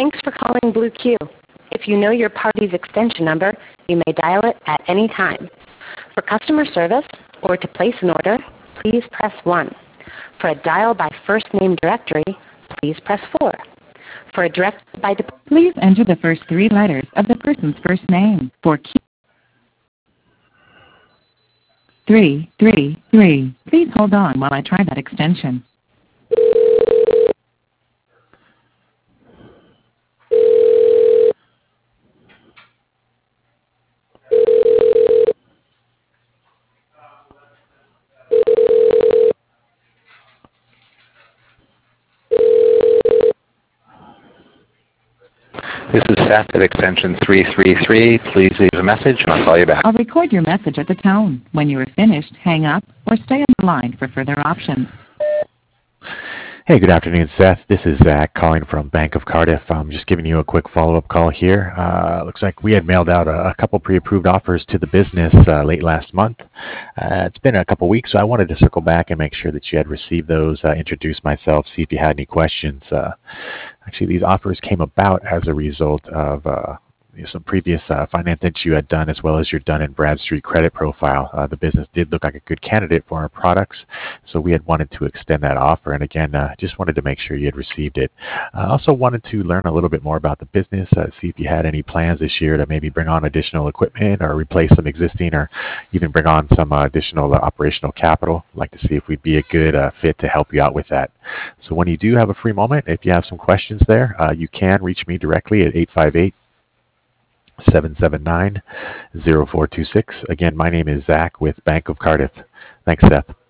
Thanks for calling Blue Q. If you know your party's extension number, you may dial it at any time. For customer service or to place an order, please press 1. For a dial by first name directory, please press 4. For a direct by please enter the first 3 letters of the person's first name. For Q 333. Please hold on while I try that extension. This is Seth at extension 333. Please leave a message and I'll call you back. I'll record your message at the tone. When you are finished, hang up or stay on the line for further options. Hey, good afternoon, Seth. This is Zach calling from Bank of Cardiff. I'm just giving you a quick follow-up call here. Looks like we had mailed out a couple pre-approved offers to the business late last month. It's been a couple weeks, so I wanted to circle back and make sure that you had received those, introduce myself, see if you had any questions. Actually, these offers came about as a result of some previous financing you had done, as well as your Dun & Bradstreet credit profile. The business did look like a good candidate for our products, so we had wanted to extend that offer. And again, just wanted to make sure you had received it. I also wanted to learn a little bit more about the business, see if you had any plans this year to maybe bring on additional equipment or replace some existing, or even bring on some additional operational capital. I'd like to see if we'd be a good fit to help you out with that. So when you do have a free moment, if you have some questions there, you can reach me directly at 858-779-0426. Again, my name is Zach with Bank of Cardiff. Thanks, Seth.